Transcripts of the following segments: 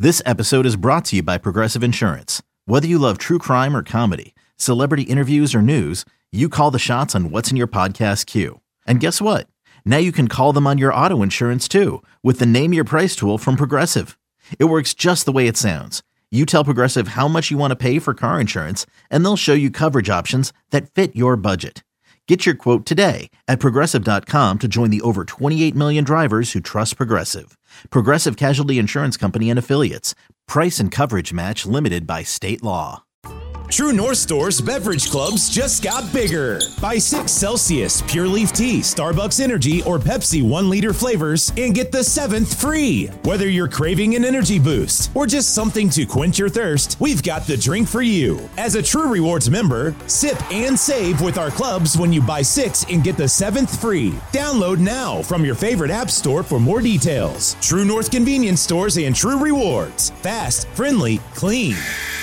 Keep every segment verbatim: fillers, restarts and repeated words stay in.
This episode is brought to you by Progressive Insurance. Whether you love true crime or comedy, celebrity interviews or news, you call the shots on what's in your podcast queue. And guess what? Now you can call them on your auto insurance too with the Name Your Price tool from Progressive. It works just the way it sounds. You tell Progressive how much you want to pay for car insurance, and they'll show you coverage options that fit your budget. Get your quote today at Progressive dot com to join the over twenty-eight million drivers who trust Progressive. Progressive Casualty Insurance Company and Affiliates. Price and coverage match limited by state law. True North Store's beverage clubs just got bigger. Buy six Celsius, Pure Leaf Tea, Starbucks Energy, or Pepsi one liter flavors and get the seventh free. Whether you're craving an energy boost or just something to quench your thirst, we've got the drink for you. As a True Rewards member, sip and save with our clubs when you buy six and get the seventh free. Download now from your favorite app store for more details. True North Convenience Stores and True Rewards. Fast, friendly, clean.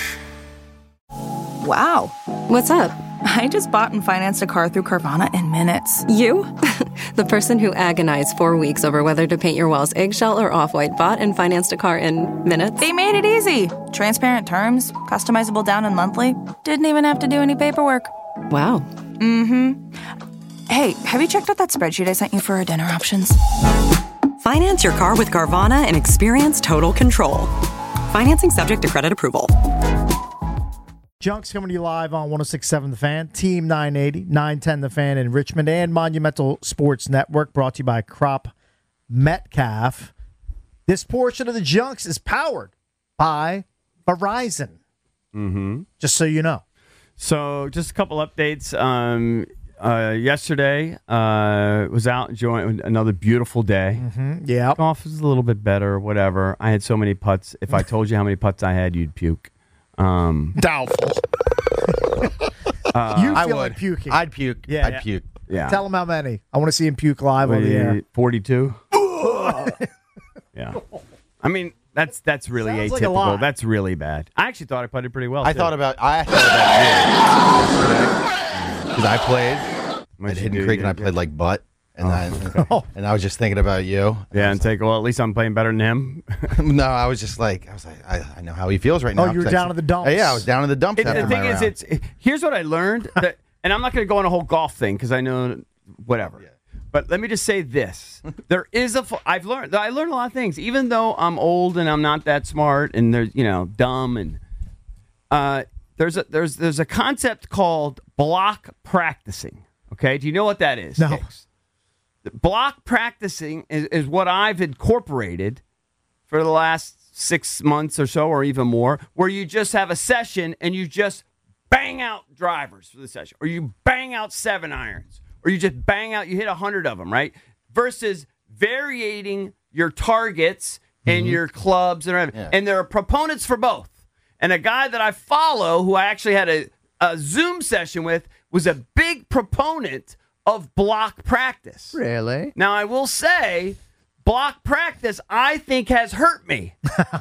Wow. What's up? I just bought and financed a car through Carvana in minutes. You? The person who agonized four weeks over whether to paint your walls eggshell or off-white bought and financed a car in minutes? They made it easy. Transparent terms, customizable down and monthly. Didn't even have to do any paperwork. Wow. Mm-hmm. Hey, have you checked out that spreadsheet I sent you for our dinner options? Finance your car with Carvana and experience total control. Financing subject to credit approval. Junks coming to you live on one oh six point seven The Fan, Team nine eighty, nine ten The Fan in Richmond, and Monumental Sports Network, brought to you by Crop Metcalf. This portion of the Junks is powered by Verizon. Mm-hmm. Just so you know. So, just a couple updates. Um, uh, yesterday, uh, was out enjoying another beautiful day. Mm-hmm. Yeah. Golf was a little bit better, whatever. I had so many putts. If I told you how many putts I had, you'd puke. Um, Doubtful. uh, you feel I would. like puking. I'd puke. Yeah, I'd yeah. puke. Yeah. Tell him how many. I want to see him puke live on the air. forty-two Yeah. I mean, that's that's really Sounds atypical. like a lot. That's really bad. I actually thought I putted pretty well. I too. thought about I thought about you yesterday because I played What'd at you Hidden do? Creek You and I did- played like butt, and Oh. I and I was just thinking about you. Yeah, and take well. At least I'm playing better than him. No, I was just like I was like I, I know how he feels right now. Oh, you were 'cause I- down in the dumps. Yeah, I was down in the dumps. It, after the thing my is, round. it's here's what I learned, that, and I'm not going to go on a whole golf thing because I know whatever. Yeah. But let me just say this: there is a. I've learned. I learned a lot of things, even though I'm old and I'm not that smart, and there's you know dumb and. Uh, there's a there's there's a concept called block practicing. Okay, do you know what that is? No. Hicks? Block practicing is, is what I've incorporated for the last six months or so, or even more, where you just have a session and you just bang out drivers for the session, or you bang out seven irons, or you just bang out, you hit a hundred of them, right? Versus varying your targets and your clubs and everything. Yeah. And there are proponents for both. And a guy that I follow, who I actually had a, a Zoom session with, was a big proponent of block practice. Really? Now, I will say, block practice, I think, has hurt me.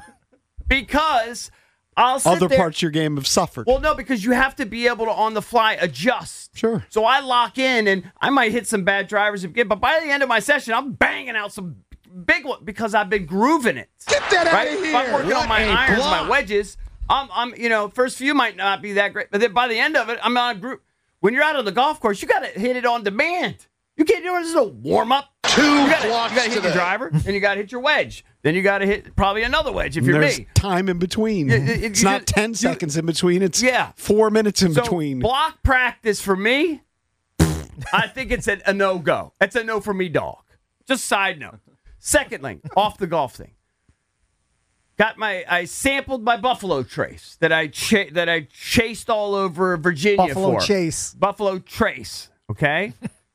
Because I'll sit Other there. parts of your game have suffered. Well, no, because you have to be able to, on the fly, adjust. Sure. So I lock in, and I might hit some bad drivers again, but by the end of my session, I'm banging out some big one because I've been grooving it. Get that right? out of If I'm here. working on my What a irons, block. my wedges. I'm, I'm, you know, first few might not be that great, but then by the end of it, I'm on a group. When you're out on the golf course, you got to hit it on demand. You can't do it as a warm up. Two You got blocks to hit today. your driver, and you got to hit your wedge. Then you got to hit probably another wedge if And you're there's me. time in between. It- it- it's you not just- ten you- seconds in between. It's Yeah. four minutes in So between. block practice for me, I think it's a, a no go. It's a no for me, dog. Just side note. Secondly, off the golf thing. Got my I sampled my Buffalo Trace that I cha- that I chased all over Virginia Buffalo for. Chase. Buffalo Trace. Okay.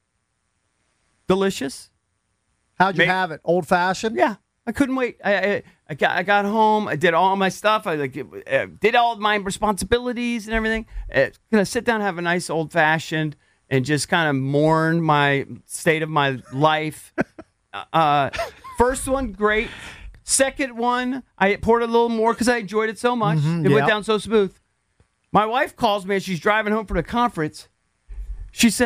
Delicious. How'd you Ma- have it? Old fashioned? Yeah, I couldn't wait. I, I I got I got home. I did all my stuff. I like uh, did all my responsibilities and everything. Uh, gonna sit down, have a nice old fashioned, and just kind of mourn my state of my life. uh, first one, great. Second one, I poured a little more because I enjoyed it so much. Mhm, it yeah. went down so smooth. My wife calls me as she's driving home from the conference. She says,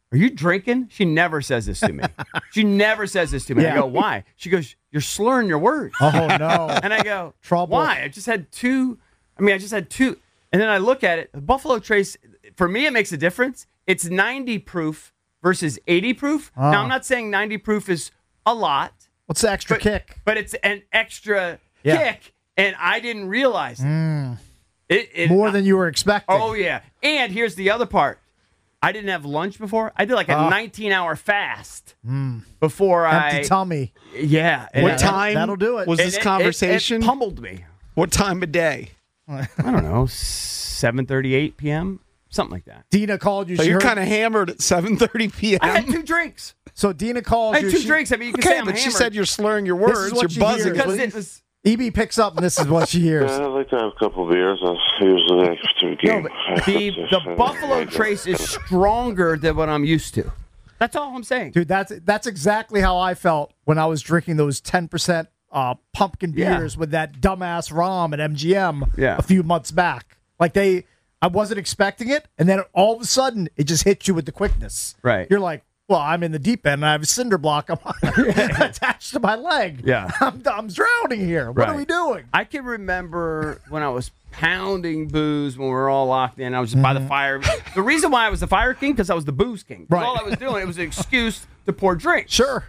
are you drinking? She never says this to me. She never says this to me. Yeah. I go, why? She goes, you're slurring your words. Oh, no. And I go, Trouble. why? I just had two. I mean, I just had two. And then I look at it. Buffalo Trace, for me, it makes a difference. It's ninety proof versus eighty proof. Oh. Now, I'm not saying ninety proof is a lot. What's the extra but, kick? But it's an extra Yeah. kick, and I didn't realize it. Mm. It, it. More than you were expecting. Oh, yeah. And here's the other part. I didn't have lunch before. I did like a Oh. nineteen-hour fast Mm. before Empty I... tummy. Yeah. What and- time That'll do it. was and this it- it- conversation? It, pummeled me. What time of day? I don't know, seven thirty-eight p.m., something like that. Dina called you. So she you're heard- kind of hammered at seven thirty p.m. I had two drinks. So Dina calls I had you. two she- drinks. I mean, you can Okay, say I'm but she hammered. said you're slurring your This is words. what You're she buzzing. hears. because it was... E B picks up, and this is what she hears. Yeah, I'd like to have a couple of beers. That's usually after a game. No, but the, the Buffalo Trace is stronger than what I'm used to. That's all I'm saying. Dude, that's that's exactly how I felt when I was drinking those ten percent uh, pumpkin Yeah. beers with that dumbass Rom at M G M Yeah. a few months back. Like they, I wasn't expecting it, and then all of a sudden it just hits you with the quickness. Right. You're like, well, I'm in the deep end, and I have a cinder block attached to my leg. Yeah. I'm, I'm drowning here. What Right. are we doing? I can remember when I was pounding booze when we were all locked in. I was just by the fire. The reason why I was the fire king, because I was the booze king. 'Cause Right. all I was doing, it was an excuse to pour drinks. Sure.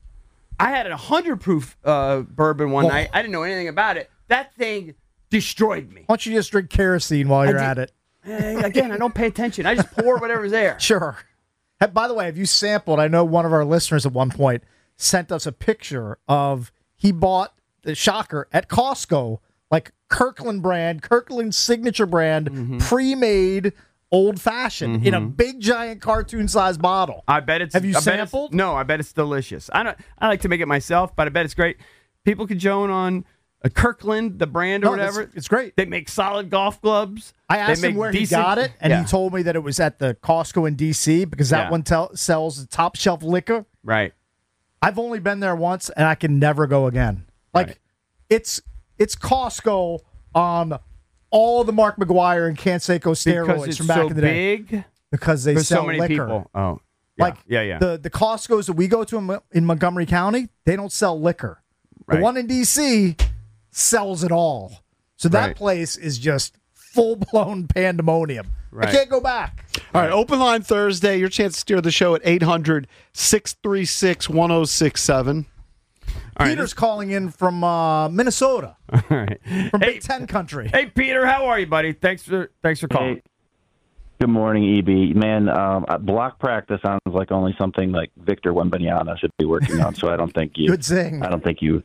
I had a one hundred proof uh, bourbon one Oh. night. I didn't know anything about it. That thing destroyed me. Why don't you just drink kerosene while you're did- at it? Eh, again, I don't pay attention. I just pour whatever's there. Sure. Hey, by the way, have you sampled? I know one of our listeners at one point sent us a picture of he bought the shocker at Costco, like Kirkland brand, Kirkland signature brand, Mm-hmm. pre-made old fashioned in a big giant cartoon sized bottle. I bet it's. Have you I bet it's- sampled? No, I bet it's delicious. I don't. I like to make it myself, but I bet it's great. People can join on a Kirkland, the brand or No, it's- whatever. it's great. They make solid golf clubs. I They asked him make where decent- he got it, and Yeah. he told me that it was at the Costco in D C because that Yeah. one tel- sells the top shelf liquor. Right. I've only been there once, and I can never go again. Like, Right. it's it's Costco on all the Mark McGuire and Canseco steroids Because it's from back so in the day. big. Because they There's sell so many liquor. people. Oh, yeah. Like yeah, yeah. the the Costco's that we go to in, Mo- in Montgomery County, they don't sell liquor. Right. The one in D C sells it all. So that Right. place is just full blown pandemonium. Right. I can't go back. All right, open line Thursday. Your chance to steer the show at eight hundred, six three six, one oh six seven. All right, Peter's calling in from uh, Minnesota, All right. from Hey, Big Ten country. hey, Peter, how are you, buddy? Thanks for thanks for calling. Hey, good morning, E B. Man, um, uh, block practice sounds like only something like Victor Wembanyama should be working on. So I don't think you. Good zing. I don't think you.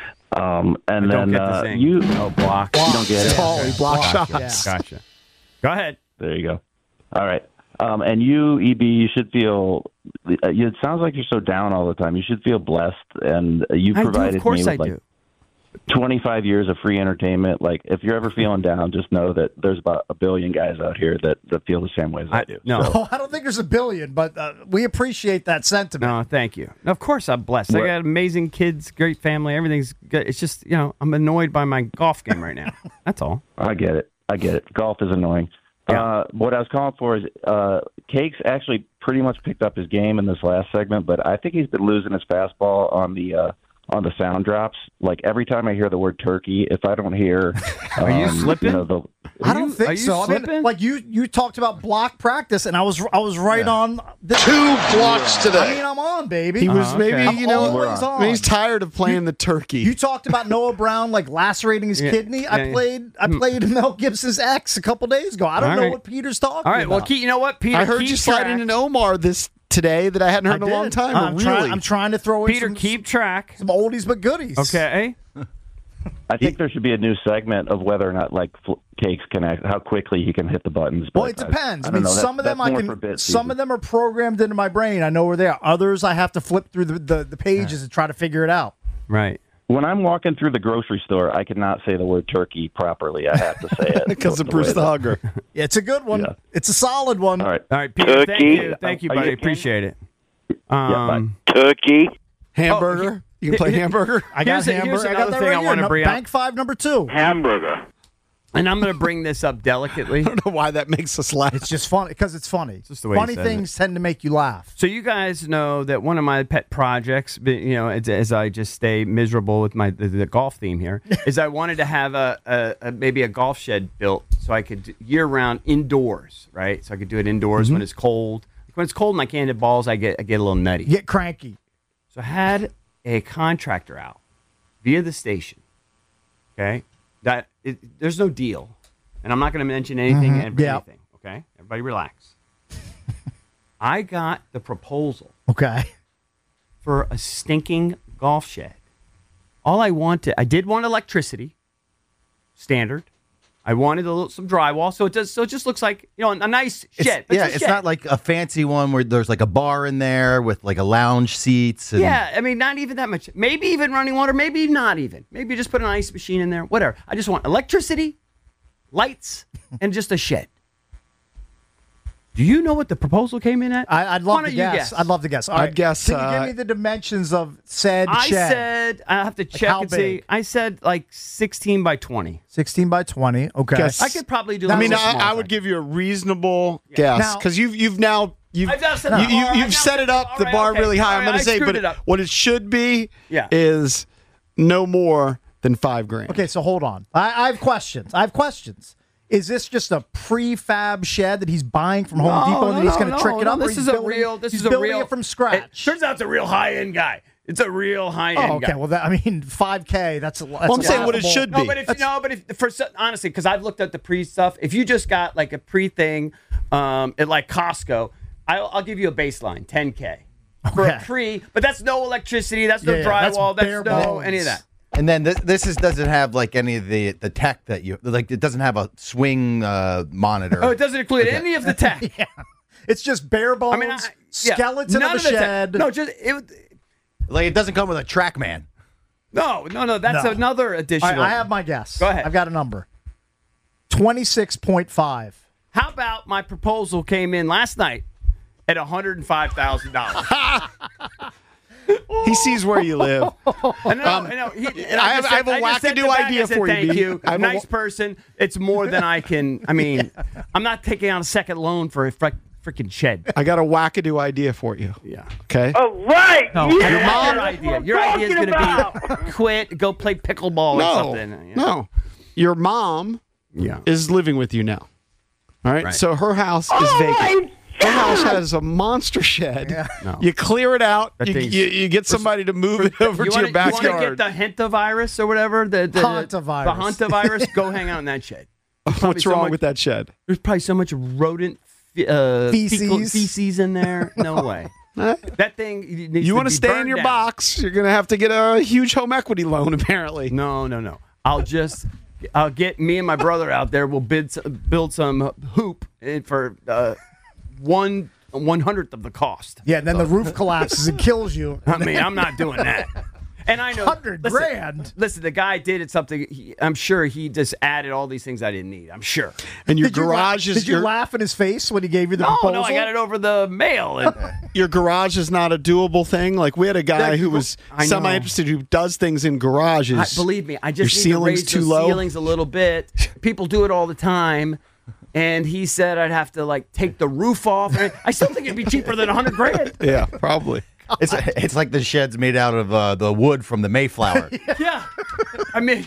Um, and I then don't get the uh, zing. you. Oh, block. You don't get it. Tall, he block Gotcha. shots. Gotcha. Go ahead. There you go. All right. Um, and you, E B, you should feel. Uh, it sounds like you're so down all the time. You should feel blessed, and uh, you I do, provided of course me I with like do. twenty-five years of free entertainment. Like, if you're ever feeling down, just know that there's about a billion guys out here that, that feel the same way as I, I- do. no. So, Oh, I don't think there's a billion, but uh, we appreciate that sentiment. No, thank you. Of course, I'm blessed. I What- got amazing kids, great family. Everything's good. It's just, you know, I'm annoyed by my golf game right now. That's all. I get it. I get it. Golf is annoying. Yeah. Uh, what I was calling for is uh, Cakes actually pretty much picked up his game in this last segment, but I think he's been losing his fastball on the uh, on the sound drops. Like every time I hear the word turkey, if I don't hear, um, Are you slipping? You know, the, I don't you- think are you so. I mean, slipping? like you, you talked about block practice, and I was, I was right on. The, Two blocks today. I mean, I'm on, baby. He was Uh-huh, maybe, okay. I'm you know, always on. I mean, he's tired of playing the turkey. You talked about Noah Brown like lacerating his Yeah, kidney. yeah, I yeah. played, I played Mel Gibson's ex a couple days ago. I don't All know right. what Peter's talking All right. Well, about. Keith, you know what, Peter? I heard keep you slide track. in an Omar this today that I hadn't heard I in a long did. time. I'm, but trying, really, I'm trying to throw in Peter, some, keep track. some oldies but goodies. Okay. I think there should be a new segment of whether or not like fl- Cakes can act, how quickly he can hit the buttons. Well, but it depends. I, I, I mean, don't know. some That- of them that's I more can. for bit Some season. of them are programmed into my brain. I know where they are. Others, I have to flip through the, the, the pages and try to figure it out. Right. When I'm walking through the grocery store, I cannot say the word turkey properly. I have to say it because of the Bruce way the that- Hugger. Yeah, it's a good one. Yeah. It's a solid one. All right. All right, Peter. Thank Turkey. you. Thank you, Are you buddy. a king? Appreciate it. bye. Um, Turkey. Hamburger. you can play hamburger. I got Here's a- here's hamburger. I got another that thing right I here. wanna No- bring up. Bank five, number two. Hamburger. and I'm going to bring this up delicately. I don't know why that makes us laugh. It's just funny because it's funny. It's just the way funny he says things tend to make you laugh. So you guys know that one of my pet projects, you know, as, as I just stay miserable with my the, the golf theme here, is I wanted to have a, a, a maybe a golf shed built so I could year round indoors, right? So I could do it indoors Mm-hmm. when it's cold. When it's cold and I can't hit balls, I get I get a little nutty. Get cranky. So I had a contractor out via the station. Okay, that it, there's no deal, and I'm not going to mention anything. Mhm. and Yeah. anything. Okay, everybody relax. I got the proposal. Okay. For a stinking golf shed. All I wanted, I did want electricity, standard. I wanted a little, some drywall, so it does. So it just looks like, you know, a nice It's, shed. yeah, a it's shed. not like a fancy one where there's like a bar in there with like a lounge seats. And Yeah, I mean, not even that much. Maybe even running water. Maybe not even. Maybe just put an ice machine in there. Whatever. I just want electricity, lights, and just a shed. Do you know what the proposal came in at? I, I'd Why love don't to you guess. guess? I'd love to guess. All I'd right. guess, Can you uh, give me the dimensions of said I shed? said I have to check how and see. big? I said like sixteen by twenty. sixteen by twenty. Okay. Guess- I could probably do. I a mean, little I, small I would thing. give you a reasonable guess Now- because you've you've now you've I've now set you, the you, bar. I've you've now set set it the- up all the right, bar okay. really high. All I'm right, going I to say, screwed but it up. what it should be Yeah. is no more than five grand. Okay, so hold on. I, I have questions. I have questions. Is this just a prefab shed that he's buying from Home No, Depot and no, then he's no, going to no, trick it no, up? or This he's is a building- real. This he's is a building real it from scratch. It turns out it's a real high end guy. It's a real high end Oh, okay. guy. Well, that, I mean, five K. That's a lot. Well, I'm saying what it should No, be. but if no, but if for honestly, because I've looked at the pre stuff. If you just got like a pre thing, um, at like Costco, I'll, I'll give you a baseline, ten K for Okay. a pre. But that's no electricity. That's no Yeah, yeah, that's drywall. That's, bare no bones. any of that. And then this, this is doesn't have like any of the the tech that you like. It doesn't have a swing uh, monitor. Oh, it doesn't include Okay. any of the tech. Yeah. It's just bare bones, I mean, I, yeah, skeleton none of a the tech. shed. No, just it. Like it doesn't come with a TrackMan. No, no, no. That's No. another All additional. right, I have my guess. Go ahead. I've got a number. twenty-six point five. How about my proposal came in last night at one hundred five thousand dollars? He sees where you live. I know, I know. He, and I have- just I have a said- just sent wackadoo it back. idea I said, for you, Thank B. you. I have a Nice wa- person. It's more than I can. I mean, I'm not taking out a second loan for a frick, freaking shed. I got a wackadoo idea for you. Yeah. Okay. All right. No, yeah, I don't want that's your what idea. I'm Your idea is talking going to about. be quit, go play pickleball or no, something. you know? no. Your mom Yeah. is living with you now. All right. Right. So her house is Oh, vacant. my Her house has a monster shed. No. You clear it out. That You, thing's- you, you get somebody to move it over You to wanna, your backyard. You want to get the hantavirus or whatever? The, the, Hantavirus. The hantavirus? Go hang out in that shed. There's probably What's so wrong much- with that shed? There's probably so much rodent fe- uh, Feces. fecal- feces in there. No way. That thing needs You want to stay in your down. box, you're going to have to get a huge home equity loan, apparently. No, no, no. I'll just, I'll get me and my brother out there. We'll bid, build some hoop for uh, one one hundredth of the cost. Yeah, and then the roof collapses and kills you. I mean, I'm not doing that. And I know Hundred listen, grand. Listen, the guy did it something. He, I'm sure he just added all these things I didn't need. I'm sure. And your Did you, la- garage is did you your, laugh in his face when he gave you the No, proposal? no, I got it over the mail. And, your garage is not a doable thing. Like we had a guy Yeah, who was I know. semi interested who does things in garages. I, believe me, I just Your need to ceiling's raise too the low? ceilings a little bit. People do it all the time. And he said I'd have to like take the roof off. And I still think it'd be cheaper than a hundred grand. Yeah, probably. It's it's like the shed's made out of uh, the wood from the Mayflower. Yeah, I mean,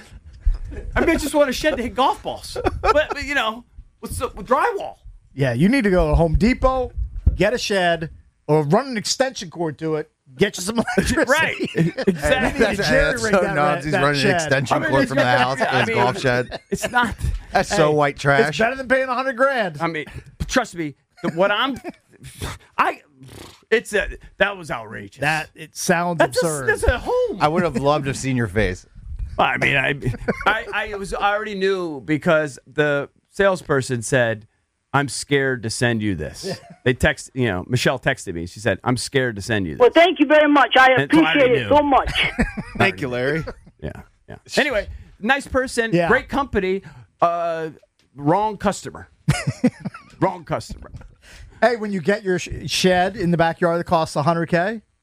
I mean, I just want a shed to hit golf balls. But, but you know, with, some- with drywall. Yeah, you need to go to Home Depot, get a shed, or run an extension cord to it. Get you some electricity. Right, exactly. That's- That's jerry-rig so that- nuts. He's that running shed. an extension I mean, cord from the yeah, house to I his mean, golf shed. It's not. That's so Hey, white It's trash. better than paying a hundred grand. I mean, trust me. the- What I'm, I, it's a that was outrageous. That it sounds that's absurd. A, that's a home. I would have loved to have seen your face. I mean, I, I, I was I already knew because the salesperson said, "I'm scared to send you this." They text, you know, Michelle texted me. She said, "I'm scared to send you this." Well, thank you very much. I That's what I appreciate it knew. so much. Thank you, Larry. Yeah, yeah. Anyway, nice person, Yeah. great company, uh, wrong customer, wrong customer. Hey, when you get your sh- shed in the backyard that costs a hundred k,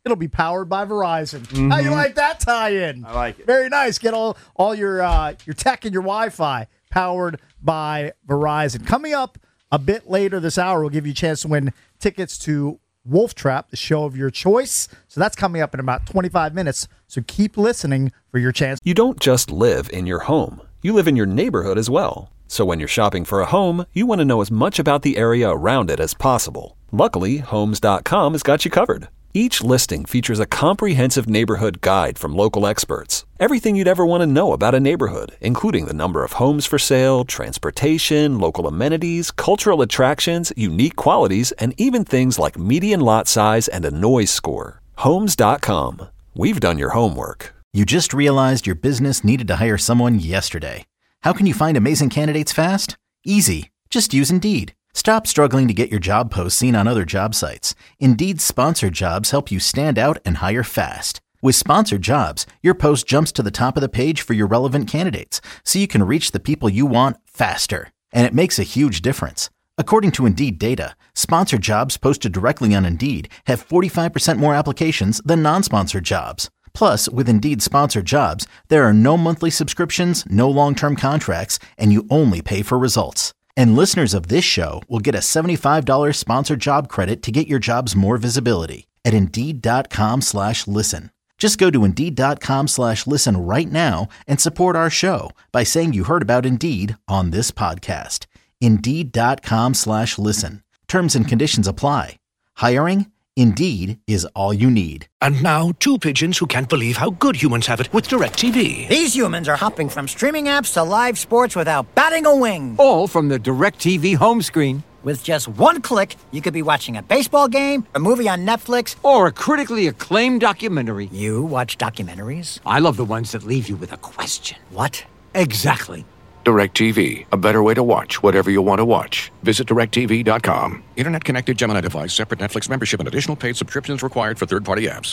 It'll be powered by Verizon. Mm-hmm. How you like that tie-in? I like it. Very nice. Get all all your uh, your tech and your Wi-Fi powered by Verizon. Coming up a bit later this hour, we'll give you a chance to win tickets to Wolf Trap, the show of your choice. So that's coming up in about twenty-five minutes. So keep listening for your chance. You don't just live in your home. You live in your neighborhood as well. So when you're shopping for a home, you want to know as much about the area around it as possible. Luckily, Homes dot com has got you covered. Each listing features a comprehensive neighborhood guide from local experts. Everything you'd ever want to know about a neighborhood, including the number of homes for sale, transportation, local amenities, cultural attractions, unique qualities, and even things like median lot size and a noise score. Homes dot com. We've done your homework. You just realized your business needed to hire someone yesterday. How can you find amazing candidates fast? Easy. Just use Indeed. Stop struggling to get your job posts seen on other job sites. Indeed's sponsored jobs help you stand out and hire fast. With sponsored jobs, your post jumps to the top of the page for your relevant candidates, so you can reach the people you want faster. And it makes a huge difference. According to Indeed data, sponsored jobs posted directly on Indeed have forty-five percent more applications than non-sponsored jobs. Plus, with Indeed sponsored jobs, there are no monthly subscriptions, no long-term contracts, and you only pay for results. And listeners of this show will get a seventy-five dollars sponsored job credit to get your jobs more visibility at Indeed.com slash listen. Just go to Indeed.com slash listen right now and support our show by saying you heard about Indeed on this podcast. Indeed.com slash listen. Terms and conditions apply. Hiring? Indeed is all you need. And now, two pigeons who can't believe how good humans have it with DirecTV. These humans are hopping from streaming apps to live sports without batting a wing. All from the DirecTV home screen. With just one click, you could be watching a baseball game, a movie on Netflix, or a critically acclaimed documentary. You watch documentaries? I love the ones that leave you with a question. What? Exactly. DirecTV, a better way to watch whatever you want to watch. Visit direct T V dot com. Internet connected Gemini device, separate Netflix membership, and additional paid subscriptions required for third-party apps.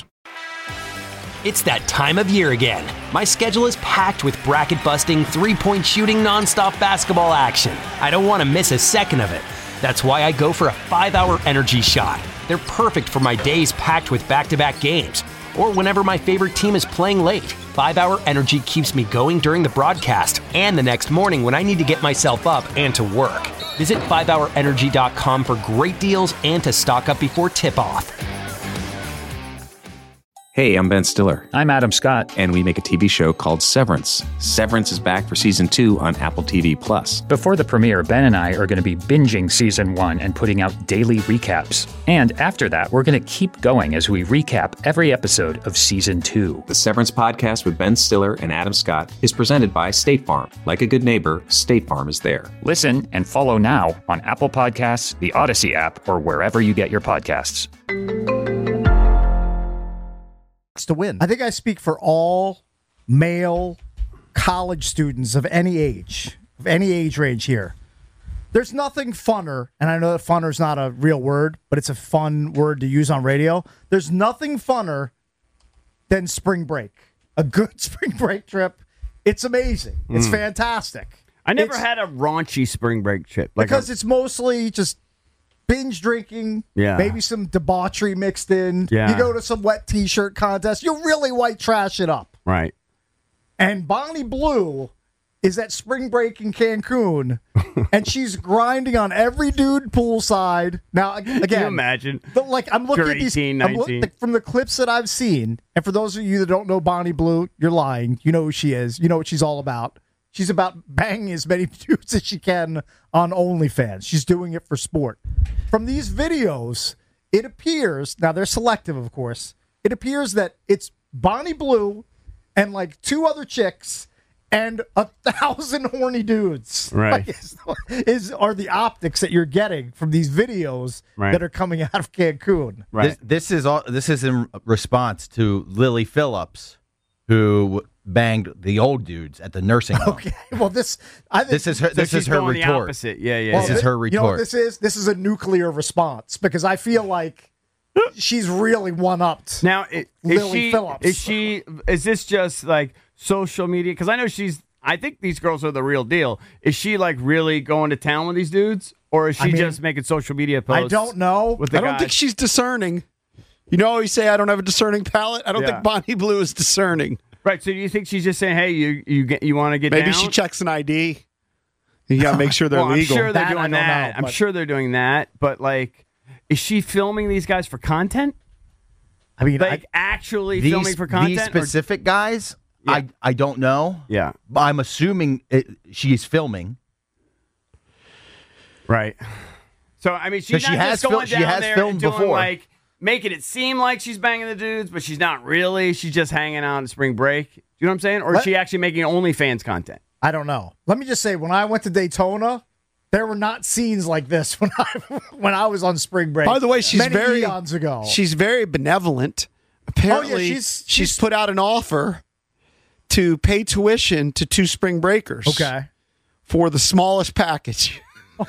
It's that time of year again. My schedule is packed with bracket-busting, three-point shooting, nonstop basketball action. I don't want to miss a second of it. That's why I go for a five-hour energy shot. They're perfect for my days packed with back-to-back games, or whenever my favorite team is playing late. five-hour Energy keeps me going during the broadcast and the next morning when I need to get myself up and to work. Visit five hour energy dot com for great deals and to stock up before tip-off. Hey, I'm Ben Stiller. I'm Adam Scott. And we make a T V show called Severance. Severance is back for season two on Apple T V Plus. Before the premiere, Ben and I are going to be binging season one and putting out daily recaps. And after that, we're going to keep going as we recap every episode of season two. The Severance podcast with Ben Stiller and Adam Scott is presented by State Farm. Like a good neighbor, State Farm is there. Listen and follow now on Apple Podcasts, the Odyssey app, or wherever you get your podcasts. To win. I think I speak for all male college students of any age, of any age range here. There's nothing funner, and I know that funner is not a real word, but it's a fun word to use on radio. There's nothing funner than spring break. A good spring break trip. It's amazing. It's mm. fantastic. I never it's, had a raunchy spring break trip. Like because a, it's mostly just binge drinking, yeah. maybe some debauchery mixed in. Yeah. You go to some wet T-shirt contest. You really white trash it up. Right. And Bonnie Blue is at spring break in Cancun, and she's grinding on every dude poolside. Now, again, can you imagine? The, like I'm looking at these eighteen, I'm look, from the clips that I've seen, and for those of you that don't know Bonnie Blue, you're lying. You know who she is. You know what she's all about. She's about banging as many dudes as she can on OnlyFans. She's doing it for sport. From these videos, it appears, now they're selective, of course, it appears that it's Bonnie Blue and like two other chicks and a thousand horny dudes. Right. Like, is, is are the optics that you're getting from these videos right. that are coming out of Cancun. Right. This, this is all. This is in response to Lily Phillips, who banged the old dudes at the nursing home. Okay, well this I think this is her. So this is her going retort. The opposite. Yeah, yeah. This yeah. is her retort. You know what this is? This is a nuclear response because I feel like she's really one upped. Now, is, is Lily she? Phillips. Is she? Is this just like social media? Because I know she's. I think these girls are the real deal. Is she like really going to town with these dudes, or is she I mean, just making social media posts? I don't know. With the I don't guys? think she's discerning. You know how you say I don't have a discerning palate? I don't Yeah. think Bonnie Blue is discerning. Right. So do you think she's just saying, "Hey, you you get, you want to get Maybe down?" she checks an I D. You got to make sure they're well, legal. I'm sure they're That I doing don't that. know, I'm but- sure they're doing that. But like, is she filming these guys for content? I mean, like I, actually These, filming for content. these or- specific guys, I, I don't know. Yeah. But I'm assuming it, she's filming. Right. So I mean, she's 'Cause not she just has going fil- she down has there filmed and doing before. like making it seem like she's banging the dudes, but she's not really. She's just hanging out in spring break. Do you know what I'm saying? Or is Let- she actually making OnlyFans content? I don't know. Let me just say, when I went to Daytona, there were not scenes like this when I when I was on spring break. By the way, she's many very eons ago. She's very benevolent. Apparently, Oh, yeah, she's- she's, she's- put out an offer to pay tuition to two spring breakers. Okay. For the smallest package.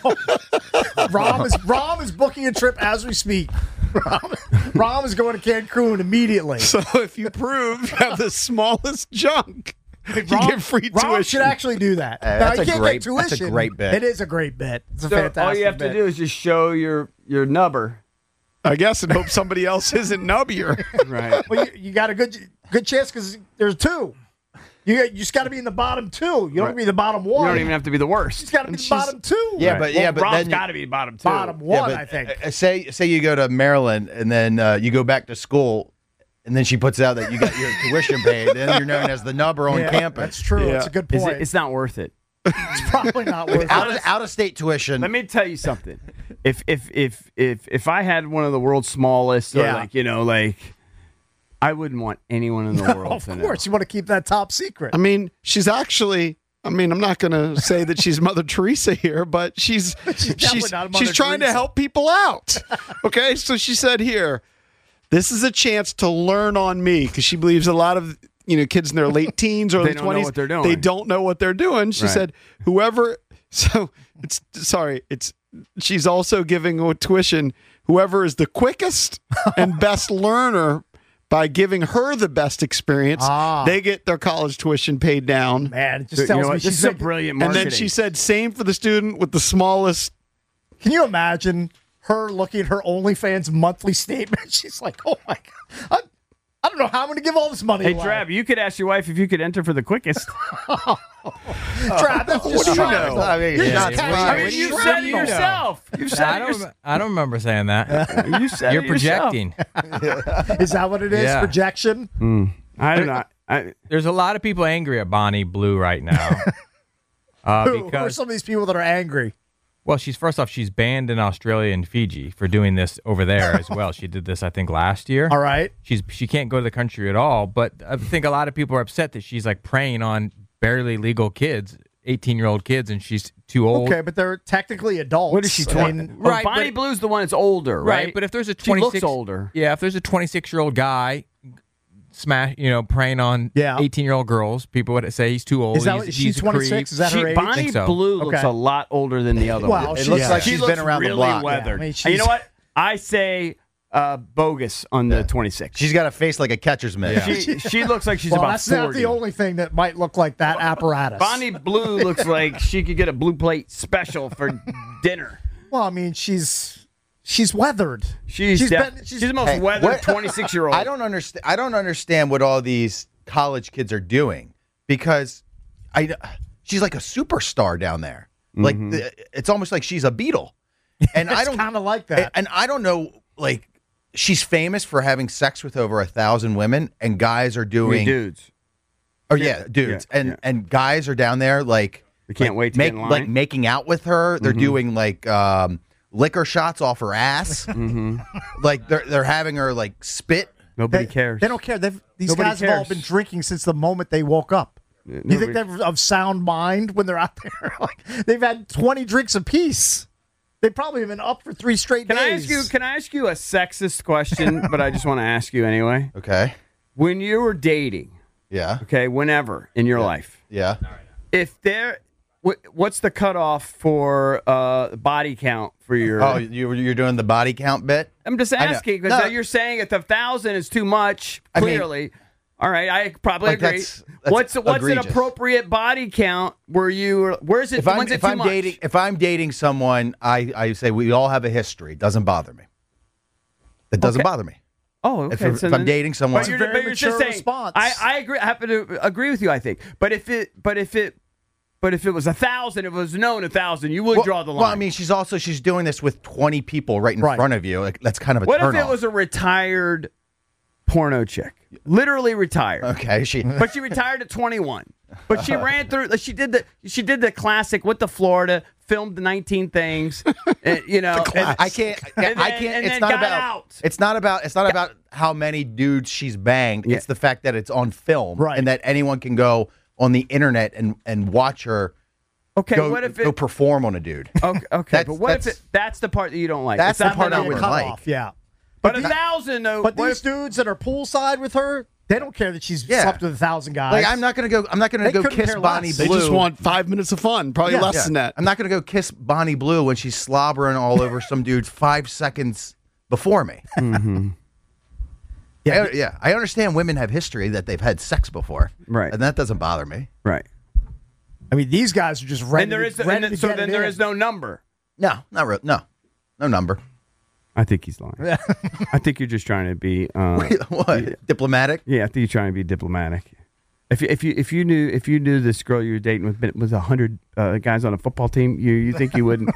Rom is Rom is booking a trip as we speak. Rom, Rom is going to Cancun immediately. So if you prove you have the smallest junk, you Rom, get free Rom tuition. should actually do that. Hey, Now, that's you a can't great- get that's a tuition. great bit. It is a great bit. It's a So fantastic all you have bit. to do is just show your your nubber. I guess, and hope somebody else isn't nubbier. Right. Well, you, you got a good good chance because there's two. You you just got to be in the bottom two. You don't Right. be the bottom You one. don't even have to be the worst. It's got to be the bottom two. Yeah, Right. but Well, yeah, but Rob's then got to be bottom two. bottom Yeah, one, but, I think. uh, say say you go to Maryland and then uh, you go back to school, and then she puts out that you got your tuition paid. Then you're known as the nubber on Yeah, campus. That's true. Yeah. That's a good Is point. it, it's not worth it. It's probably not worth Out it. of, out of state tuition. Let me tell you something. If if if if if I had one of the world's smallest, or Yeah. like you know, like I wouldn't want anyone in the world Of to know. course, you want to keep that top secret. I mean, she's actually. I mean, I'm not going to say that she's Mother Teresa here, but she's She's definitely she's, not Mother she's trying to Teresa. help people out. Okay, so she said here, this is a chance to learn on me because she believes a lot of you know kids in their late teens or They the don't know twenties what they're doing. they don't know what they're doing. She Right. said, whoever. So it's sorry, it's she's also giving a tuition whoever is the quickest and best learner. By giving her the best experience, Ah. they get their college tuition paid down. Man, it just So, you tells know me what? she's This is a making- brilliant And marketing. then she said, same for the student with the smallest. Can you imagine her looking at her OnlyFans monthly statement? She's like, "Oh my god, I, I don't know how I'm going to give all this money Hey, away." Drab, you could ask your wife if you could enter for the quickest. Drab, that's just do you shrapnel. know? I mean, You're yeah, just it's- catching I mean, you shrapnel. said it yourself. You said I it don't. yourself. I don't remember saying that. You said You're it yourself. projecting. Is that what it is? Yeah. Projection? I don't know. I, There's a lot of people angry at Bonnie Blue right now. Uh, Who, who are because some of these people that are angry? well, she's first off, she's banned in Australia and Fiji for doing this over there as well. She did this, I think, last year. All right. She's she can't go to the country at all. But I think a lot of people are upset that she's like preying on barely legal kids, eighteen year old kids, and she's too old. Okay, but they're technically adults. what is she? I twenty? mean, oh, right, Bonnie but- Blue's the one that's older, right? Right, but if there's a she looks twenty-six older. Yeah, if there's a twenty-six year old guy smash, you know, preying on Yeah. eighteen year old girls, people would say he's too old. Is that he's, what- he's she's a twenty-six? creep. Is that She, her age? Bonnie Think so. Blue looks Okay. a lot older than the other Well, one. It she- looks yeah. like She she's looks been around really the block. weathered. Yeah, I mean, and you know she's- what? I say uh, bogus on the twenty-six. She's got a face like a catcher's mitt. She, she looks like she's well, about that's forty. not the only thing that might look like that apparatus. Bonnie Blue looks like she could get a blue plate special for dinner. Well, I mean, she's she's weathered. She's She's def- been- she's, she's- the most Hey, weathered what- twenty-six year old. I don't understand. I don't understand what all these college kids are doing because I. She's like a superstar down there. Like Mm-hmm. the, it's almost like she's a Beatle, and I It's don't kind of like that. And I don't know. Like she's famous for having sex with over a thousand women, and guys are doing dudes. Oh yeah, dudes, yeah, and yeah. and guys are down there like They can't like, wait to make, get in line. like making out with her. They're Mhm. doing like um, liquor shots off her ass. Mm-hmm. Like they're they're having her like spit. Nobody they, cares. They don't care. They've, these Nobody guys have all cares. been drinking since the moment they woke up. Yeah, You nobody- think they're of sound mind when they're out there? Like they've had twenty drinks apiece. They probably have been up for three straight Can I days. ask you? Can I ask you a sexist question? But I just want to ask you anyway. Okay. When you were dating, Yeah. okay, whenever in your life, Yeah. if there, wh- what's the cutoff for uh, body count for your? Oh, you you're doing the body count bit? I'm just I know. asking because No. you're saying if the thousand is too much. I mean- Clearly, all right, I probably Like, agree. that's- that's what's what's an egregious. appropriate body count? Where you? Where's it? If I'm when's it if too I'm much? dating if I'm dating someone, I I say we all have a history. It doesn't bother me. It doesn't Okay. bother me. Oh, okay. If, if so I'm then- dating someone, but you're, Very but you're just mature saying. response. I, I agree. I happen to agree with you. I think, but if it, but if it, but if it was a thousand, if it was known a thousand, you would well, draw the line. well, I mean, she's also she's doing this with twenty people right in Right. front of you. Like, that's kind of a what turn if it off. was a retired porno chick, literally retired? Okay, she. But she retired at twenty-one. But she ran through. Like she did the. She did the classic with the Florida. Filmed the nineteen things. And, you know, and- I can't. and I then- can't. and It's then not got about. out. It's not about. It's not about how many dudes she's banged. It's the fact that it's on film, Right. and that anyone can go on the internet and and watch her. Okay, go, what if it- go perform on a dude? Okay, okay That's- but what if that's- it, that's the part that you don't like? That's It's not the part the I number. would cut like. off, yeah. But a the- thousand, though. But what these if- dudes that are poolside with her, they don't care that she's Yeah. slept with a thousand guys. Like I'm not gonna go. I'm not gonna They go couldn't kiss care Bonnie less. Blue. They just want five minutes of fun, probably Yeah. less Yeah. than that. I'm not gonna go kiss Bonnie Blue when she's slobbering all over some dude five seconds before me. Mm-hmm. Yeah, I, yeah. I understand women have history that they've had sex before, Right. and that doesn't bother me. Right. I mean, these guys are just ready. And there to, is, ready and then, to so get then it there in. is no number. No, not real. No, no number. I think he's lying. I think you're just trying to be uh, what diplomatic? Yeah, I think you're trying to be diplomatic. If you, if you if you knew if you knew this girl you were dating with was a hundred uh, guys on a football team, you you think you wouldn't?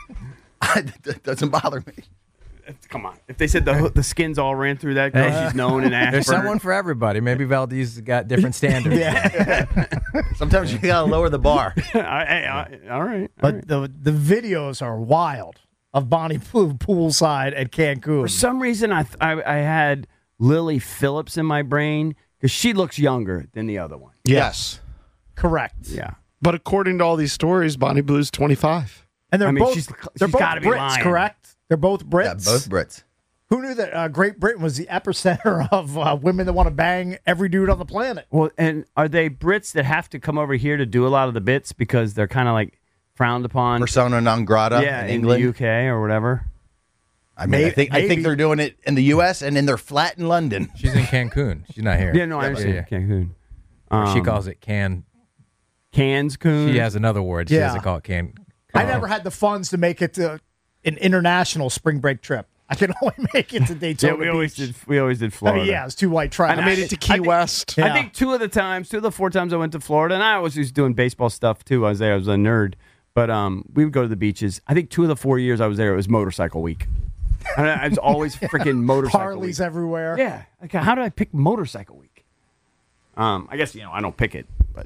That doesn't bother me. Come on. If they said the the skins all ran through that girl, Hey. she's known and Ashburn. There's someone for everybody. Maybe Valdez has got different standards. Sometimes you gotta lower the bar. I, I, I, all right. But the the videos are wild of Bonnie Blue poolside at Cancun. For some reason, I, I I had Lily Phillips in my brain because she looks younger than the other one. Yes. Correct. Yeah. But according to all these stories, Bonnie Blue's twenty-five. And they're I mean, both she's- they're she's both gotta be Brits, lying. correct? They're both Brits. Yeah, both Brits. Who knew that uh, Great Britain was the epicenter of uh, women that want to bang every dude on the planet? Well, and are they Brits that have to come over here to do a lot of the bits because they're kind of like frowned upon? Persona non grata yeah, in in England. the U K or whatever. I mean, I May- think I maybe. think they're doing it in the U S and in their flat in London. She's in Cancun. She's not here. Yeah, no, I understand. Cancun. Or she Um, calls it can. Cans coon. She has another word. She Yeah. doesn't call it can. I never had the funds to make it to an international spring break trip. I can only make it to Daytona Yeah, we always Beach. did. We always did I Florida. mean, yeah, it's two white trash. I made it to Key West. I Yeah. think two of the times, two of the four times I went to Florida, and I always was doing baseball stuff too. I was there. I was a nerd, but um, we would go to the beaches. I think two of the four years I was there, it was motorcycle week. I, I was always freaking motorcycle Harleys week. everywhere. Yeah. Like, how did I pick motorcycle week? Um, I guess you know I don't pick it, but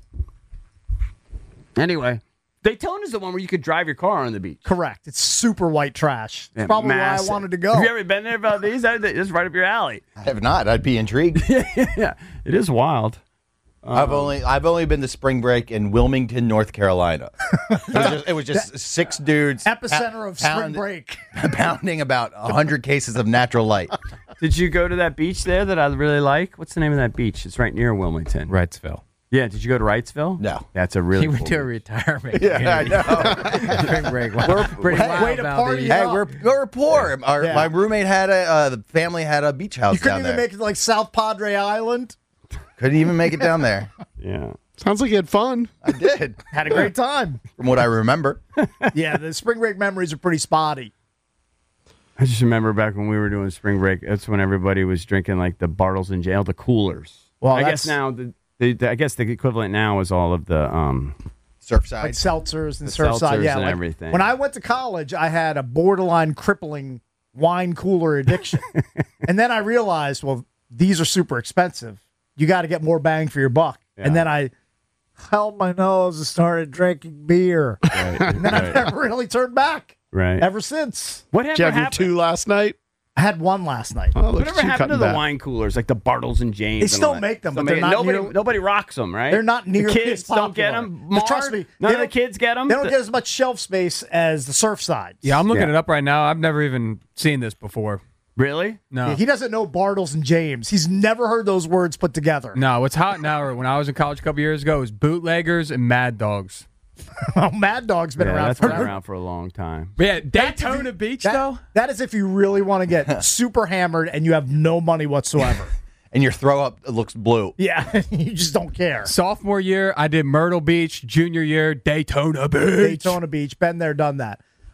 anyway, Daytona's the one where you could drive your car on the beach. Correct. It's super white trash. It's Yeah, probably massive. why I wanted to go. Have you ever been there about these? That's right up your alley. I have not. I'd be intrigued. Yeah, it is wild. I've only I've only been to spring break in Wilmington, North Carolina. It was just, it was just six dudes Epicenter of spring pound- break. pounding about hundred cases of natural light. Did you go to that beach there that I really like? What's the name of that beach? It's right near Wilmington. Wrightsville. Yeah, did you go to Wrightsville? No. That's a really He went cool to a beach. retirement. Yeah, I community. know. Spring break. Wow. Pretty Way- wild, way to Valdez. party Hey, up. we're we're poor. Our, Yeah. My roommate had a uh, the family had a beach house You couldn't down even there. make it to like South Padre Island. Couldn't even make it down there. Yeah. Sounds like you had fun. I did, Had a great time. from what I remember. Yeah, the spring break memories are pretty spotty. I just remember back when we were doing spring break, that's when everybody was drinking like the Bartles and Jail, the coolers. Well, I that's- guess now the, the, the I guess the equivalent now is all of the um Surfside. Like seltzers and The Surfside. seltzers Yeah, and like, everything. When I went to college, I had a borderline crippling wine cooler addiction. And then I realized, well, these are super expensive. You got to get more bang for your buck. Yeah. And then I held my nose and started drinking beer. right, And then I've right, never really turned back right. ever since. Whatever Did you have your happened? two last night? I had one last night. Oh, look Whatever at you happened to cutting the back. wine coolers, like the Bartles and James? They and still all that? make them, Still but they're make- not nobody. nearly- Nobody rocks them, right? They're not nearly The kids as don't get popular. them. But trust me, none they of the don't- kids get them. They don't get as much shelf space as the Surfside. Yeah, I'm looking Yeah. it up right now. I've never even seen this before. Really? No. Yeah, he doesn't know Bartles and James. He's never heard those words put together. No, what's hot now, or when I was in college a couple years ago, is bootleggers and Mad Dogs. Oh, Mad Dog's been Yeah, around that's for been around for a long time. But yeah, That's if Daytona you- Beach, that- though? That is if you really want to get super hammered and you have no money whatsoever. And your throw up looks blue. Yeah, you just don't care. Sophomore year, I did Myrtle Beach. Junior year, Daytona Beach. Daytona Beach, been there, done that.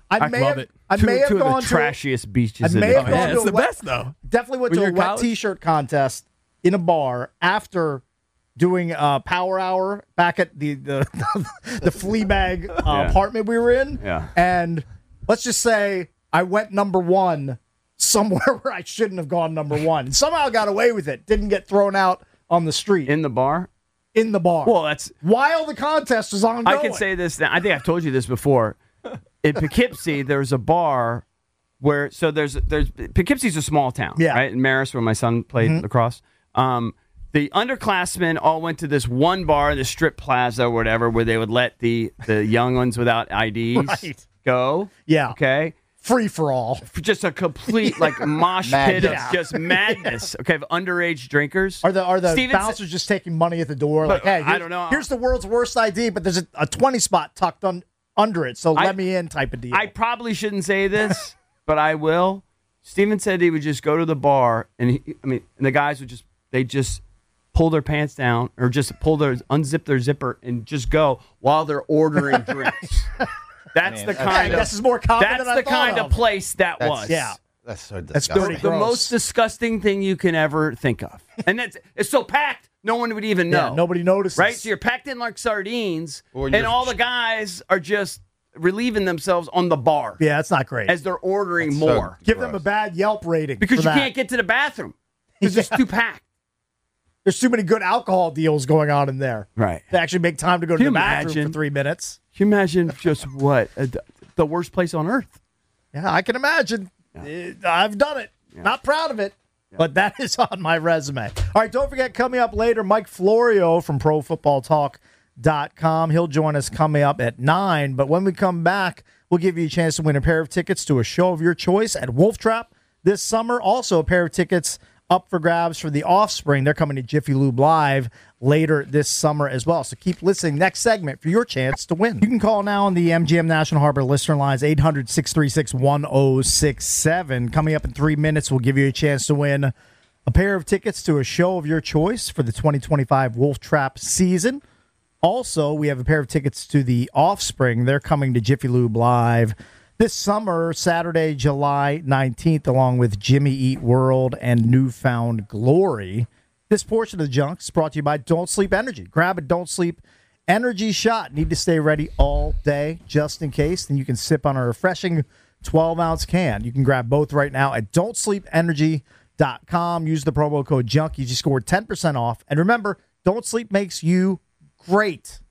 I, I may love have, it. I Two, may have two gone of the to trashiest beaches I in may the have gone country. to it's a the wet, best, though. Definitely went When to a you're in wet college? T-shirt contest in a bar after doing a power hour back at the the the Fleabag uh, Yeah. apartment we were in. Yeah. And let's just say I went number one somewhere where I shouldn't have gone number one, and somehow got away with it. Didn't get thrown out on the street In the bar? in the ber. Well, that's. while the contest was ongoing. I can say this. Now. I think I've told you this before. In Poughkeepsie, there's a bar where so there's there's Poughkeepsie's a small town, Yeah. right? In Marist, where my son played Mhm. lacrosse. Um, the underclassmen all went to this one bar, the Strip Plaza or whatever, where they would let the the young ones without I Ds Right. go. Yeah. Okay. Free for all. Just a complete like mosh pit of Madness. just madness. Okay, of underage drinkers. Are the are the Steven sa- bouncers just taking money at the door? But, Like, hey, I here's, don't know. here's the world's worst I D, but there's a, a twenty spot tucked on under it, so I- let me in type of deal. I probably shouldn't say this, but I will. Steven said he would just go to the bar, and he, I mean, and the guys would just they just pull their pants down or just pull their unzip their zipper and just go while they're ordering drinks. That's Man, the that's- kind I of guess it's more common that's than I the thought kind of. of place that That's- was. Yeah. That's so That's disgusting. dirty. The Gross. most disgusting thing you can ever think of, and that's it's so packed, no one would even know. Yeah, nobody notices. Right? So you're packed in like sardines, Or and you're- all the guys are just relieving themselves on the bar Yeah, that's not great. as they're ordering That's so more. Give them a bad Yelp rating Because for you that. can't get to the bathroom. Because it's too packed. There's too many good alcohol deals going on in there Right. to actually make time to go to Can the you bathroom imagine? for three minutes. Can you imagine just what? Uh, the worst place on earth. Yeah, I can imagine. Uh, I've done it. Not proud of it, but that is on my resume. All right, don't forget, coming up later, Mike Florio from Pro Football Talk dot com. He'll join us coming up at nine. But when we come back, we'll give you a chance to win a pair of tickets to a show of your choice at Wolf Trap this summer. Also, a pair of tickets up for grabs for The Offspring. They're coming to Jiffy Lube Live later this summer as well. So keep listening. Next segment for your chance to win. You can call now on the M G M National Harbor listener lines, eight hundred, six three six, one oh six seven. Coming up in three minutes, we'll give you a chance to win a pair of tickets to a show of your choice for the twenty twenty-five Wolf Trap season. Also, we have a pair of tickets to The Offspring. They're coming to Jiffy Lube Live this summer, Saturday, July nineteenth, along with Jimmy Eat World and Newfound Glory. This portion of the Junks is brought to you by Don't Sleep Energy. Grab a Don't Sleep Energy shot. Need to stay ready all day just in case. Then you can sip on a refreshing twelve-ounce can. You can grab both right now at don't sleep energy dot com. Use the promo code JUNK. You just scored ten percent off. And remember, Don't Sleep makes you great.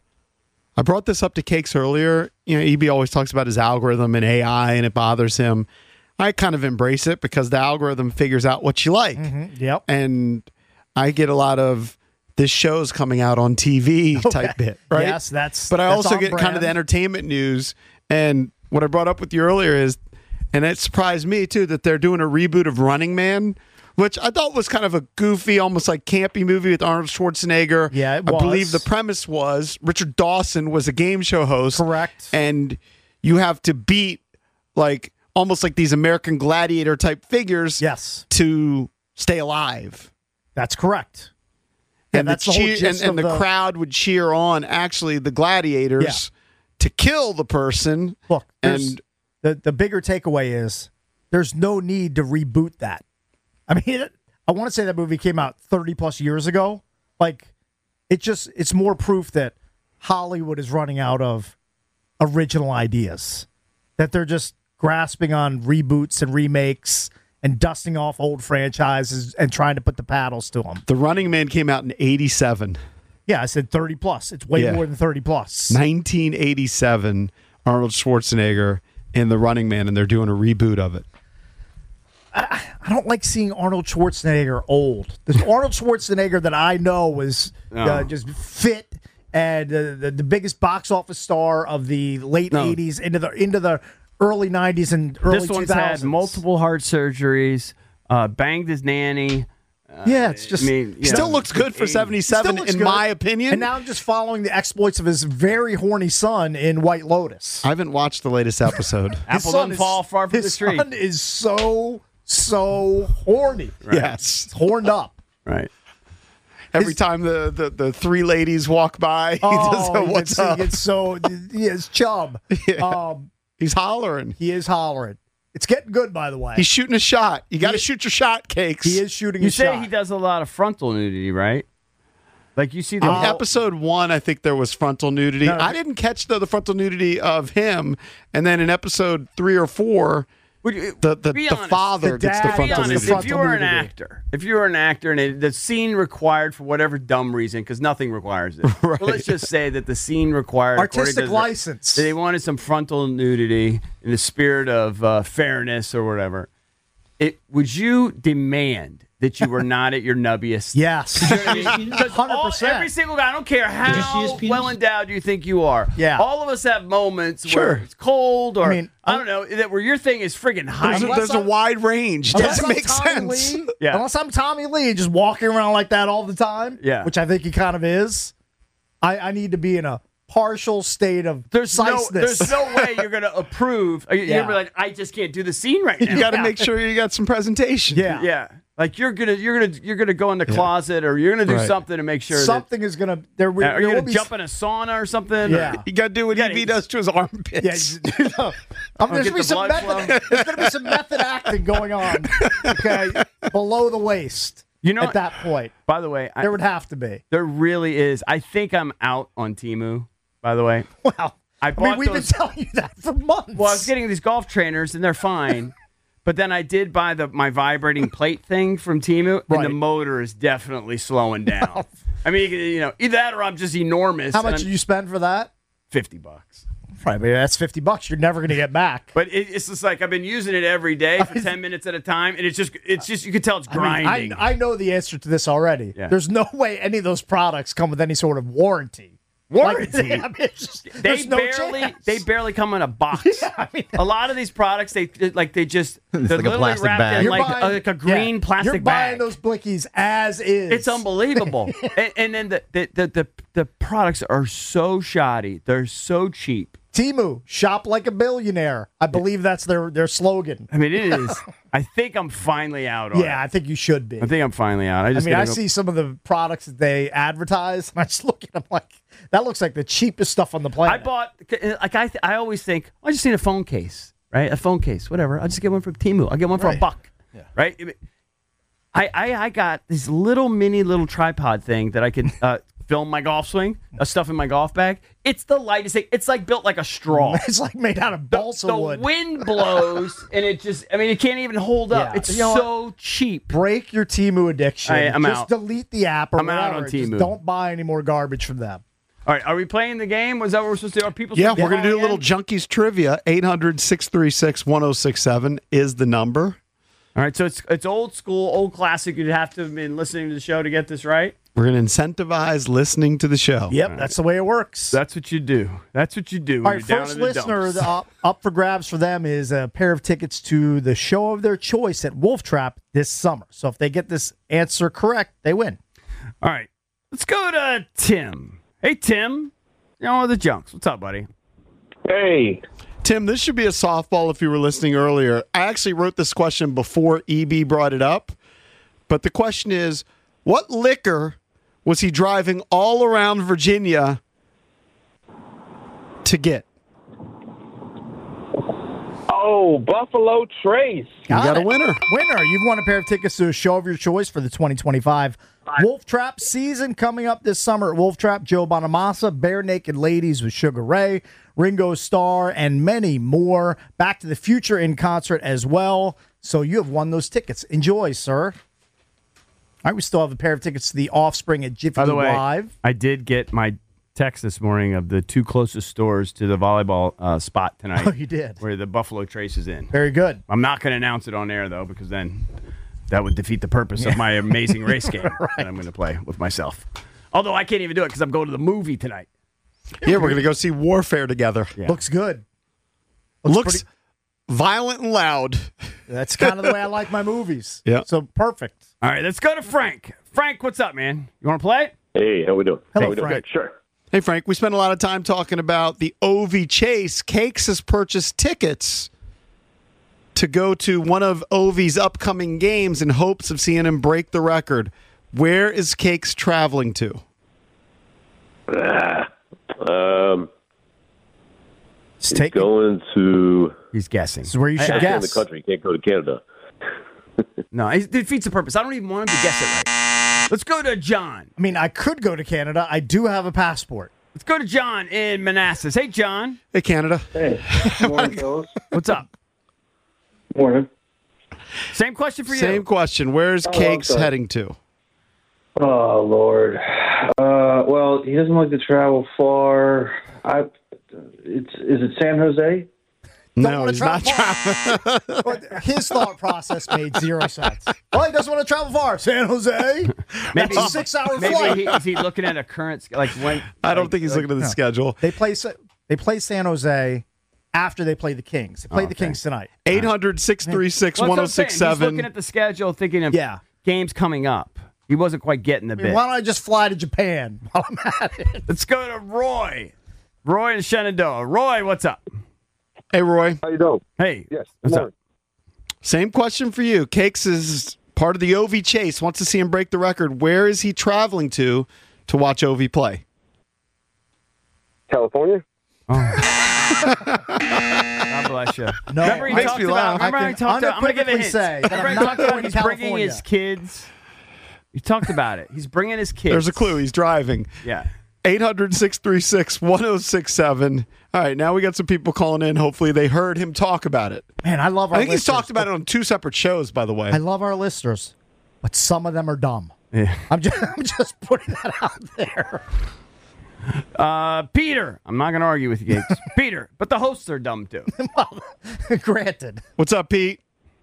I brought this up to Cakes earlier. You know, E B always talks about his algorithm and A I, and it bothers him. I kind of embrace it because the algorithm figures out what you like. Mm-hmm. Yep. And I get a lot of this show's coming out on T V type bit, right? Yes, that's But I that's also on get kind of the brand. entertainment news. And what I brought up with you earlier is, and it surprised me too, that they're doing a reboot of Running Man, which I thought was kind of a goofy, almost like campy movie with Arnold Schwarzenegger. Yeah, it I was. believe the premise was Richard Dawson was a game show host. Correct. And you have to beat like almost like these American Gladiator type figures Yes. to stay alive. That's correct. Yeah, And that's the the whole cheer, and, gist and of the the- crowd would cheer on actually the gladiators to kill the person. Look, there's- and the the bigger takeaway is there's no need to reboot that. I mean, it, I want to say that movie came out thirty plus years ago. Like, it just it's more proof that Hollywood is running out of original ideas. That they're just grasping on reboots and remakes and dusting off old franchises and trying to put the paddles to them. The Running Man came out in eighty-seven. Yeah, I said thirty plus. It's way Yeah. more than thirty plus. nineteen eighty-seven, Arnold Schwarzenegger in The Running Man, and they're doing a reboot of it. I don't like seeing Arnold Schwarzenegger old. The Arnold Schwarzenegger that I know was uh, No. just fit and uh, the, the biggest box office star of the late No. eighties into the into the early nineties and early This one's two had thousands. multiple heart surgeries, uh, banged his nanny. Uh, Yeah, it's just I mean, you Still know, looks good for eighties. seventy-seven, Still looks in good. my opinion. And now I'm just following the exploits of his very horny son in White Lotus. I haven't watched the latest episode. His Apple son doesn't is- fall far from the his tree. son is so so horny. Yes. It's horned up. Right. Every time the, the, the three ladies walk by, he Oh, does a he what's gets, up? He gets so he is chub. Um, He's hollering. He is hollering. It's getting good, by the way. He's shooting a shot. You got to shoot your shot, Cakes. He is shooting You a say shot. he does a lot of frontal nudity, right? Like you see the In whole- episode one, I think there was frontal nudity. No, I didn't catch the, the frontal nudity of him. And then in episode three or four, Would you- the the, be the honest. father The gets the dad- Be frontal honest, nudity. if you were an nudity. actor, if you were an actor and it, the scene required for whatever dumb reason, because nothing requires it. Right. But let's just say that the scene required according Artistic to the- license. that they wanted some frontal nudity in the spirit of uh, fairness or whatever. It would you demand that you were not at your nubbiest? Yes. Because one hundred percent. every single guy, I don't care how well endowed you think you are. Yeah. All of us have moments Sure. where it's cold or I I, mean, don't know that where your thing is friggin' high. There's, a, there's a wide range. Unless Doesn't I'm make Tommy sense. Lee, Yeah. Unless I'm Tommy Lee just walking around like that all the time, Yeah. which I think he kind of is, I, I need to be in a partial state of There's no, siceness. there's no way you're gonna approve. You're Yeah. gonna be like, I just can't do the scene right now. You got to make sure you got some presentation. Yeah. yeah, like you're gonna, you're gonna, you're gonna go in the closet or you're gonna do Right. something to make sure. Something is going to. There, That, are there you will gonna be jump in a sauna or something? Yeah. You got to do what Yeah, E B he's- does to his armpits. Yeah, you- no. Um, there's get gonna be the some blood method. There's gonna be some method acting going on. Okay, below the waist. You know, at that point, by the way, I, there would have to be. there really is. I think I'm out on Temu. By the way, Well, I I bought mean, we've those. been telling you that for months. Well, I was getting these golf trainers, and they're fine. But then I did buy the my vibrating plate thing from Temu, and Right. the motor is definitely slowing down. I mean, you know, either that or I'm just enormous. How and much I'm- did you spend for that? Fifty bucks. Right, but that's fifty bucks. You're never going to get back. But it, it's just like I've been using it every day for ten minutes at a time, and it's just it's just you can tell it's I mean, grinding. I, I know the answer to this already. Yeah. There's no way any of those products come with any sort of warranty. Warranty. Like, I mean, it's just, they there's no barely chance. they barely come in a box. Yeah, I mean, a lot of these products they like they just they're like a literally plastic wrapped bag. in You're like, buying- a, like a green yeah, plastic You're buying bag. those blickies as is. It's unbelievable. and, and then the the, the the the products are so shoddy. They're so cheap. Temu, shop like a billionaire. I believe that's their their slogan. I mean, it is. I think I'm finally out on Yeah, it. I think you should be. I think I'm finally out. I I just mean, gotta I go- see some of the products that they advertise, and I just look at them like that looks like the cheapest stuff on the I planet. bought like I th- I always think I just need a phone case, right? A phone case, whatever. I'll just get one from Temu. I'll get one for a Right. buck, right? I, I I got this little mini little tripod thing that I could uh, film my golf swing, uh, stuff in my golf bag. It's the lightest thing. It's like built like a straw. It's like made out of balsa the wood. wind blows and it just I mean it can't even hold up. Yeah. It's You know so cheap. Break your Temu addiction. I- I'm just out. delete the app or I'm out whatever. on Just Temu. don't buy any more garbage from them. All right, are we playing the game? Was that what we're supposed to do? Are people Yeah, supposed to we're going to do a call little in? Junkies trivia. eight hundred, six three six, one oh six seven is the number. All right, so it's it's old school, old classic. You'd have to have been listening to the show to get this right. We're going to incentivize listening to the show. Yep, that's the way it works. That's what you do. That's what you do. All when right, you're down first in the listener dumps. up, up for grabs for them is a pair of tickets to the show of their choice at Wolf Trap this summer. So if they get this answer correct, they win. All right, let's go to Tim. Hey, Tim. You know, the Junks. What's up, buddy? Hey. Tim, this should be a softball if you were listening earlier. I actually wrote this question before E B brought it up. But the question is, what liquor was he driving all around Virginia to get? Oh, Buffalo Trace. You got a it. winner. Winner. You've won a pair of tickets to a show of your choice for the twenty twenty-five Wolf Trap season coming up this summer at Wolf Trap. Joe Bonamassa, Bare Naked Ladies with Sugar Ray, Ringo Starr, and many more. Back to the Future in concert as well. So you have won those tickets. Enjoy, sir. All right, we still have a pair of tickets to the Offspring at Jiffy By the way, Live. I did get my text this morning of the two closest stores to the volleyball uh, spot tonight. Oh, you did? Where the Buffalo Trace is in. Very good. I'm not going to announce it on air, though, because then that would defeat the purpose of my amazing race game Right. that I'm going to play with myself. Although I can't even do it because I'm going to the movie tonight. Yeah, we're going to go see Warfare together. Yeah. Looks good. Looks, Looks violent and loud. That's kind of the way I like my movies. Yeah. So perfect. All right, let's go to Frank. Frank, what's up, man? You want to play? Hey, how we doing? Hello, how we doing? Frank. Good, sure. Hey, Frank, we spent a lot of time talking about the O V Chase. Cakes has purchased tickets to go to one of O V's upcoming games in hopes of seeing him break the record. Where is Cakes traveling to? Ah, um, He's going to. He's guessing. This is where you should Stay in guess. the country. He can't go to Canada. No, it defeats the purpose. I don't even want him to guess it right. Let's go to John. I mean, I could go to Canada. I do have a passport. Let's go to John in Manassas. Hey, John. Hey, Canada. Hey, morning, fellas. What's up? Morning. Same question for you. Same question. Where's Oh, Cakes okay. heading to? Oh Lord. Uh, well, he doesn't like to travel far. I. It's is it San Jose? No, he's not traveling. His thought process made zero sense. Well, he doesn't want to travel far. San Jose? That's a six-hour maybe flight. He, is he looking at a current like when? I don't like- think he's like- looking at the No. schedule. They play they play San Jose after they play the Kings. They play Oh, the okay. Kings tonight. eight hundred, six three six, Well, one oh that's what I'm six saying. He's seven. looking at the schedule, thinking of Yeah. games coming up. He wasn't quite getting the I mean, bit. why don't I just fly to Japan while I'm at it? Let's go to Roy. Roy in Shenandoah. Roy, what's up? Hey, Roy. How you doing? Hey. Yes. What's morning. up? Same question for you. Cakes is part of the Ovi chase. Wants to see him break the record. Where is he traveling to to watch Ovi play? California. God bless you. No, remember he makes talked me about. laugh. Remember I I can talked about. I'm gonna give a unequivocally hint. say that Remember I'm he not talked about going to he's bringing California. his kids. He talked about it. He's bringing his kids. There's a clue. He's driving. Yeah. eight hundred, six three six, one oh six seven. All right, now we got some people calling in. Hopefully they heard him talk about it. Man, I love our I think he's listeners, talked about it on two separate shows, by the way. I love our listeners, but some of them are dumb. Yeah. I'm just, I'm just putting that out there. Uh, Peter. I'm not going to argue with you, Gates. Peter. But the hosts are dumb too. Granted. What's up, Pete?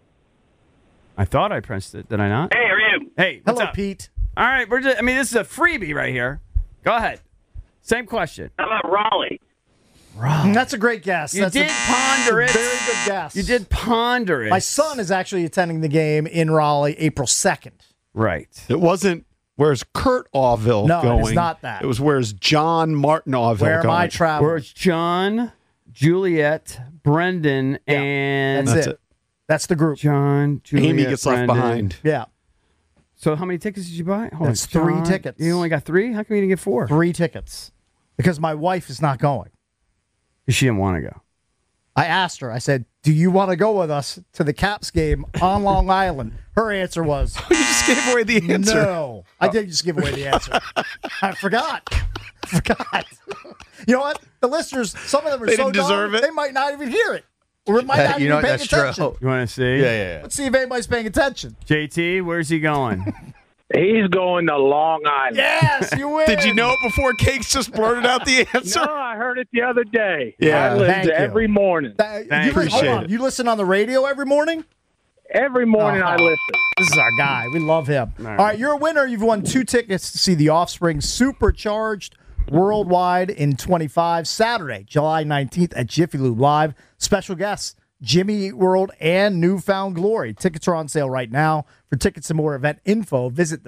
I thought I pressed it. Did I not? Hey, how are you? Hey. What's Hello, up? Pete. All right. We're just. I mean, this is a freebie right here. Go ahead. Same question. How about Raleigh? Mm, That's a great guess. You That's did a, ponder it. Very good guess. You did ponder it. My son is actually attending the game in Raleigh April second. Right. It wasn't where's Kurt Auville No, it going. is not that. It was where's John Martin Auville Where am going. I traveling? Where it's John, Juliet, Brendan, and That's, That's it. it. That's the group. John, Juliet, Amy gets left Brendan. behind. Yeah. So how many tickets did you buy? Hold That's on, three John, tickets. You only got three? How come you didn't get four? Three tickets. Because my wife is not going. She didn't want to go. I asked her, I said, do you want to go with us to the Caps game on Long Island? Her answer was, You just gave away the answer. no. I did just give away the answer. I forgot. I forgot. You know what? The listeners, some of them are They so didn't deserve dumb, it. they might not even hear it. Or it might not You even know be paying that's true. attention. You want to see? Yeah, yeah, yeah. Let's see if anybody's paying attention. J T, where's he going? He's going to Long Island. Yes, you win. Did you know it before Cakes just blurted out the answer? No, I heard it the other day. Yeah, I listen thank you. every morning. That, Thank you, li- appreciate hold on. it. You listen on the radio every morning? Every morning I Oh. listen. This is our guy. We love him. All right. right, you're a winner. You've won two tickets to see The Offspring Supercharged worldwide in twenty-five, Saturday, July nineteenth at Jiffy Lube Live. Special guests, Jimmy Eat World and Newfound Glory. Tickets are on sale right now. For tickets and more event info, visit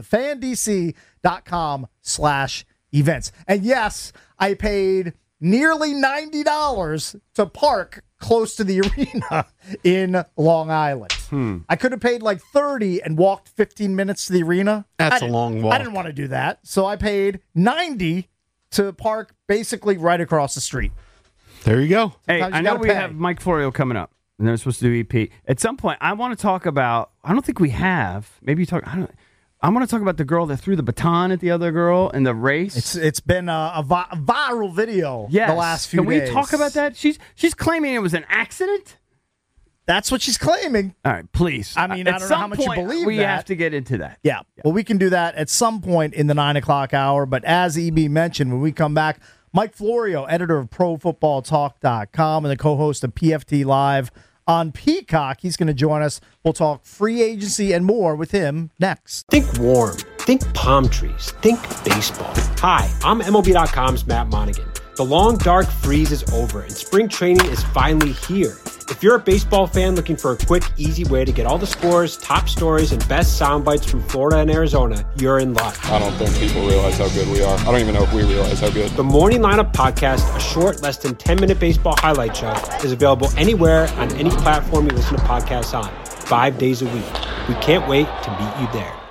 thefandc.com slash events. And yes, I paid nearly ninety dollars to park close to the arena in Long Island. Hmm. I could have paid like thirty and walked fifteen minutes to the arena. That's I a didn't- long walk. I didn't want to do that. So I paid ninety to park basically right across the street. There you go. Hey, Sometimes I you know gotta we pay. have Mike Florio coming up, and they're supposed to do E P. At some point, I want to talk about, I don't think we have, maybe you talk, I don't I want to talk about the girl that threw the baton at the other girl in the race. It's It's been a, a, vi- a viral video yes. the last few Can we days. talk about that? She's she's claiming it was an accident. That's what she's claiming. All right, please. I mean, At I don't know some how much you point, believe we that. have to get into that. Yeah. Well, we can do that at some point in the nine o'clock hour. But as E B mentioned, when we come back, Mike Florio, editor of Pro Football Talk dot com and the co-host of P F T Live on Peacock, he's going to join us. We'll talk free agency and more with him next. Think warm. Think palm trees. Think baseball. Hi, I'm M L B dot com's Matt Monaghan. The long, dark freeze is over, and spring training is finally here. If you're a baseball fan looking for a quick, easy way to get all the scores, top stories, and best sound bites from Florida and Arizona, you're in luck. I don't think people realize how good we are. I don't even know if we realize how good. The Morning Lineup Podcast, a short, less than ten-minute baseball highlight show, is available anywhere on any platform you listen to podcasts on, five days a week. We can't wait to meet you there.